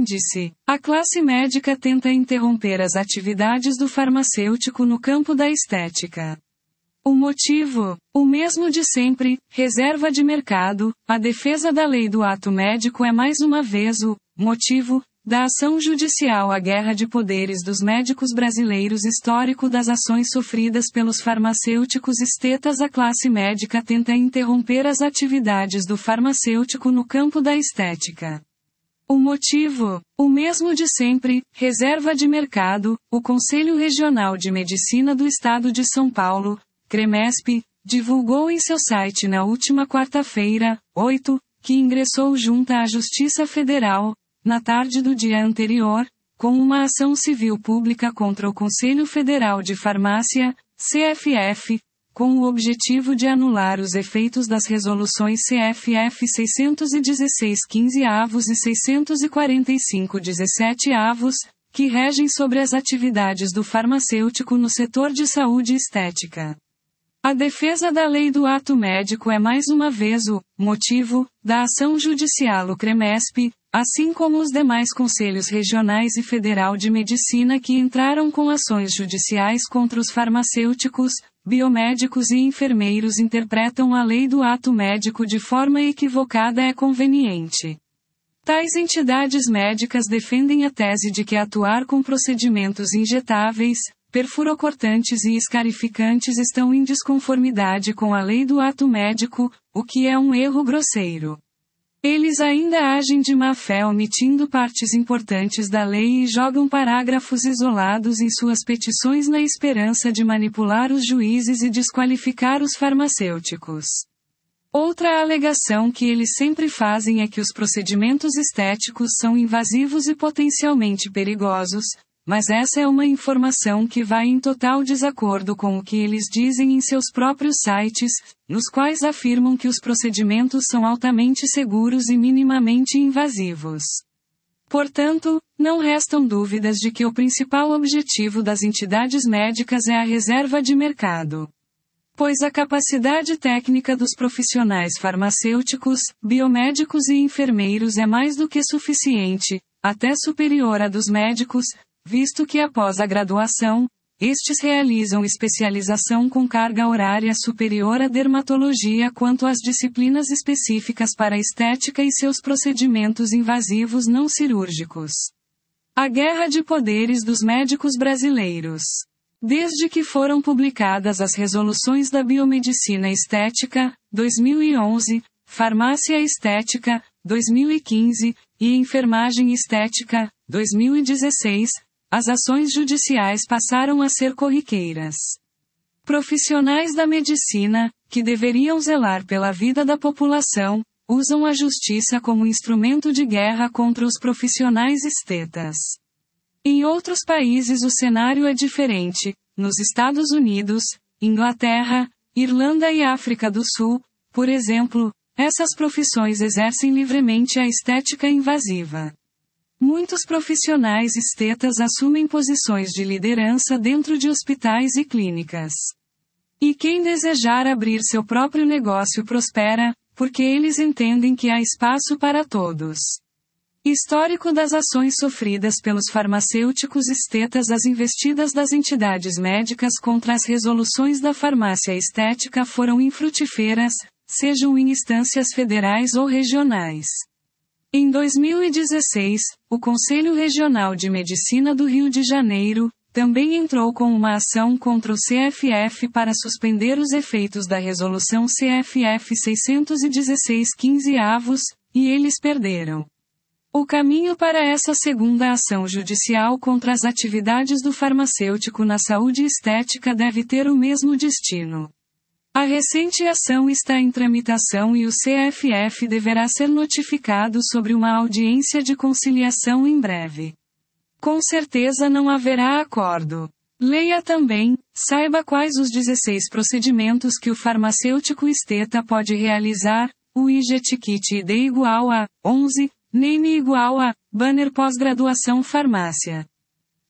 Índice: a classe médica tenta interromper as atividades do farmacêutico no campo da estética. O motivo? O mesmo de sempre: reserva de mercado. A defesa da lei do ato médico é mais uma vez o motivo da ação judicial. A guerra de poderes dos médicos brasileiros. Histórico das ações sofridas pelos farmacêuticos estetas. A classe médica tenta interromper as atividades do farmacêutico no campo da estética. O motivo? O mesmo de sempre: reserva de mercado. O Conselho Regional de Medicina do Estado de São Paulo, CREMESP, divulgou em seu site na última quarta-feira, 8, que ingressou junto à Justiça Federal, na tarde do dia anterior, com uma ação civil pública contra o Conselho Federal de Farmácia, CFF, com o objetivo de anular os efeitos das resoluções CFF 616/15 e 645/17, que regem sobre as atividades do farmacêutico no setor de saúde estética. A defesa da lei do ato médico é mais uma vez o motivo da ação judicial. O CREMESP, assim como os demais conselhos regionais e federal de medicina que entraram com ações judiciais contra os farmacêuticos, biomédicos e enfermeiros, interpretam a lei do ato médico de forma equivocada. É conveniente. Tais entidades médicas defendem a tese de que atuar com procedimentos injetáveis, perfurocortantes e escarificantes estão em desconformidade com a lei do ato médico, o que é um erro grosseiro. Eles ainda agem de má fé, omitindo partes importantes da lei e jogam parágrafos isolados em suas petições na esperança de manipular os juízes e desqualificar os farmacêuticos. Outra alegação que eles sempre fazem é que os procedimentos estéticos são invasivos e potencialmente perigosos, mas essa é uma informação que vai em total desacordo com o que eles dizem em seus próprios sites, nos quais afirmam que os procedimentos são altamente seguros e minimamente invasivos. Portanto, não restam dúvidas de que o principal objetivo das entidades médicas é a reserva de mercado. Pois a capacidade técnica dos profissionais farmacêuticos, biomédicos e enfermeiros é mais do que suficiente, até superior à dos médicos, visto que após a graduação, estes realizam especialização com carga horária superior à dermatologia quanto às disciplinas específicas para a estética e seus procedimentos invasivos não cirúrgicos. A guerra de poderes dos médicos brasileiros. Desde que foram publicadas as resoluções da Biomedicina Estética, 2011, Farmácia Estética, 2015, e Enfermagem Estética, 2016, as ações judiciais passaram a ser corriqueiras. Profissionais da medicina, que deveriam zelar pela vida da população, usam a justiça como instrumento de guerra contra os profissionais estetas. Em outros países o cenário é diferente. Nos Estados Unidos, Inglaterra, Irlanda e África do Sul, por exemplo, essas profissões exercem livremente a estética invasiva. Muitos profissionais estetas assumem posições de liderança dentro de hospitais e clínicas. E quem desejar abrir seu próprio negócio prospera, porque eles entendem que há espaço para todos. Histórico das ações sofridas pelos farmacêuticos estetas. As investidas das entidades médicas contra as resoluções da farmácia estética foram infrutíferas, sejam em instâncias federais ou regionais. Em 2016, o Conselho Regional de Medicina do Rio de Janeiro também entrou com uma ação contra o CFF para suspender os efeitos da resolução CFF 616/15, e eles perderam. O caminho para essa segunda ação judicial contra as atividades do farmacêutico na saúde estética deve ter o mesmo destino. A recente ação está em tramitação e o CFF deverá ser notificado sobre uma audiência de conciliação em breve. Com certeza não haverá acordo. Leia também, saiba quais os 16 procedimentos que o farmacêutico esteta pode realizar, o IGT Kit ID igual a 11, Name igual a, banner pós-graduação farmácia.